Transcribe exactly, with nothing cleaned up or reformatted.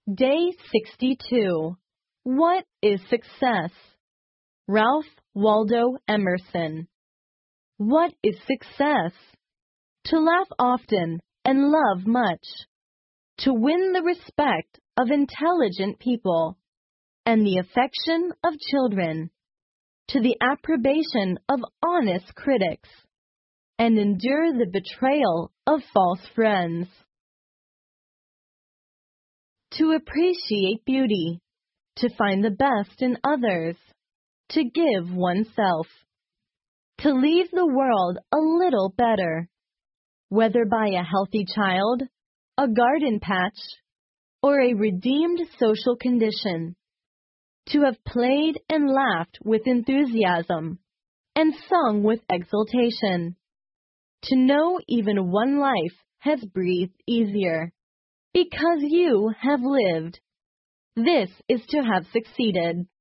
Day sixty-two. What is success? Ralph Waldo Emerson. What is success? To laugh often and love much. To win the respect of intelligent people and the affection of children. To the approbation of honest critics and endure the betrayal of false friends. To appreciate beauty, to find the best in others, to give oneself, to leave the world a little better, whether by a healthy child, a garden patch, or a redeemed social condition, to have played and laughed with enthusiasm and sung with exultation, to know even one life has breathed easier. Because you have lived. This is to have succeeded.